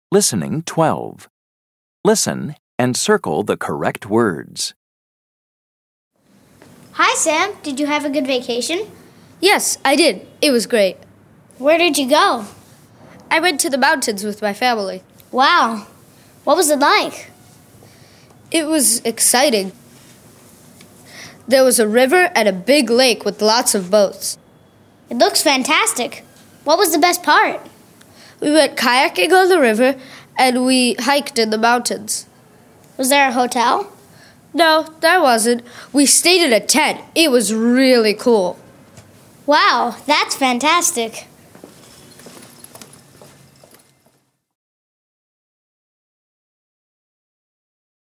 Listening 12. Listen and circle the correct words. Hi, Sam. Did you have a good vacation? Yes, I did. It was great. Where did you go? I went to the mountains with my family. Wow. What was it like? It was exciting. There was a river and a big lake with lots of boats. It looks fantastic. What was the best part? We went kayaking on the river and we hiked in the mountains. Was there a hotel? No, there wasn't. We stayed in a tent. It was really cool. Wow, that's fantastic.